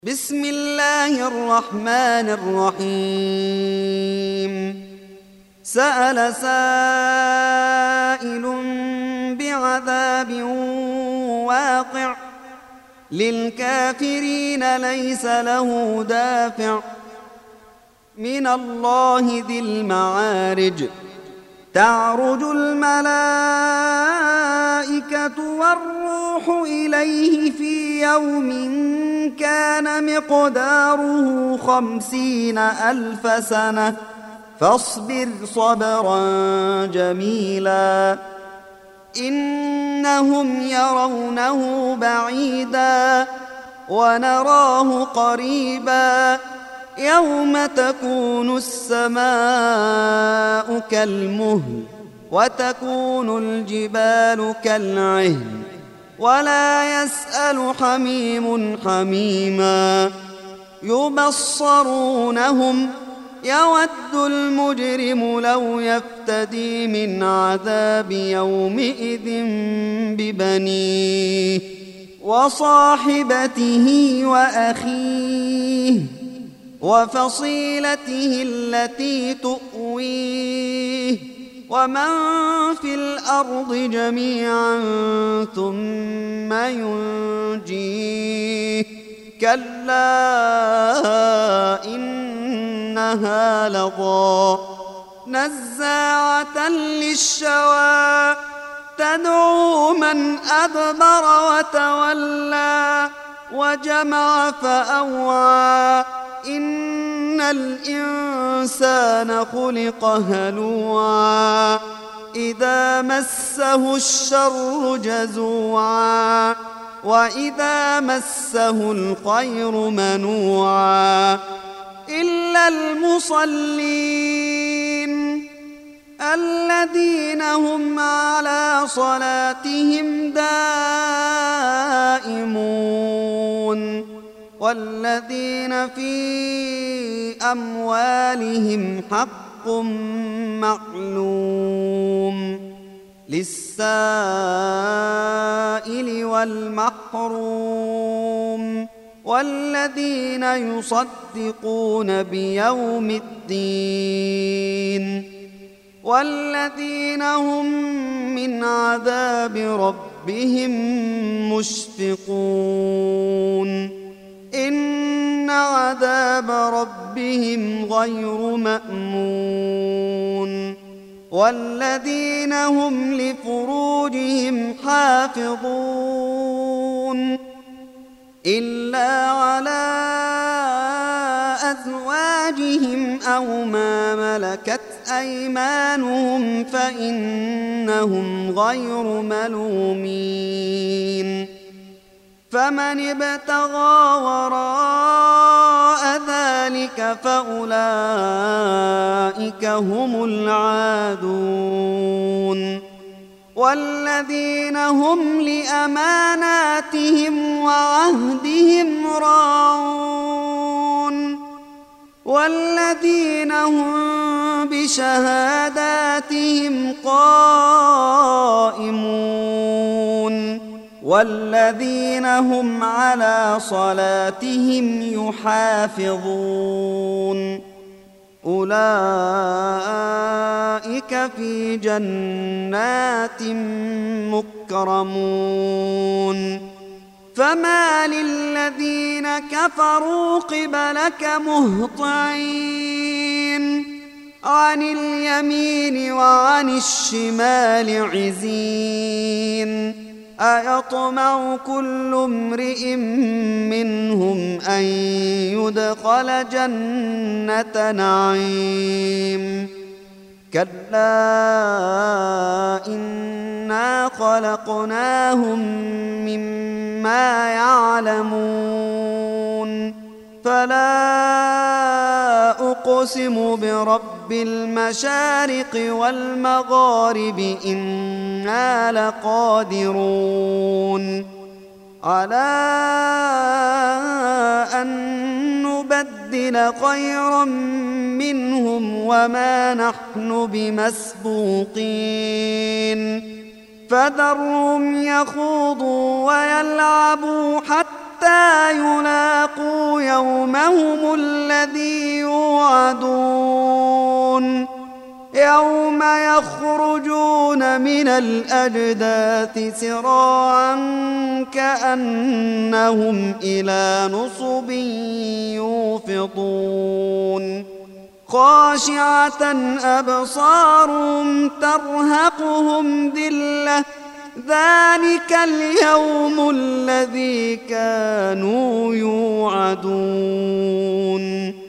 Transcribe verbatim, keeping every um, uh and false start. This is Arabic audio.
بسم الله الرحمن الرحيم. سأل سائل بعذاب واقع للكافرين ليس له دافع من الله ذي المعارج. تعرج الملائكة والروح إليه في يوم كان مقداره خمسين ألف سنة فاصبر صبرا جميلا إنهم يرونه بعيدا ونراه قريبا يوم تكون السماء كالمهل وتكون الجبال كالعهن ولا يسأل حميم حميما يبصرونهم يود المجرم لو يفتدي من عذاب يومئذ ببنيه وصاحبته وأخيه وفصيلته التي تؤويه ومن في الأرض جميعا ثم ينجيه كلا إنها لظى نزاعة للشوى تدعو من أدبر وتولى وجمع فأوعى إن الإنسان خلق هلوعا إذا مسه الشر جزوعا وإذا مسه الخير منوعا إلا المصلين الذين هم على صلاتهم دائمون والذين في أموالهم حق معلوم للسائل والمحروم والذين يصدقون بيوم الدين والذين هم من عذاب ربهم مشفقون إن عذاب ربهم غير مأمون والذين هم لفروجهم حافظون إلا على أزواجهم أو ما ملكت أيمانهم فإنهم غير ملومين فمن ابتغى وراء ذلك فأولئك هم العادون والذين هم لأماناتهم وعهدهم راعون والذين هم بشهاداتهم قائمون والذين هم على صلاتهم يحافظون أولئك في جنات مكرمون فما للذين كفروا قبلك مهطعين عن اليمين وعن الشمال عزين أيطمع كل امرئ منهم أن يدخل جنة نعيم كلا إنا خلقناهم مما يعلمون فلا أقسم برب المشارق والمغارب إنا لقادرون على أن نبدل خيرا منهم وما نحن بمسبوقين فذرهم يخوضوا ويلعبوا حتى حتى يلاقوا يومهم الذي يوعدون يوم يخرجون من الأجداث سراعا كأنهم إلى نصب يوفضون خاشعة أبصارهم ترهقهم ذلة ذلك اليوم الذي كانوا يوعدون